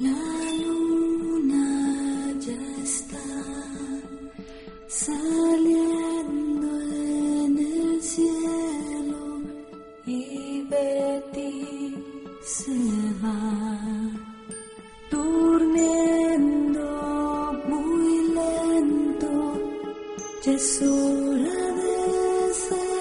La luna ya está saliendo en el cielo y Betty se va durmiendo muy lento. Ya es hora de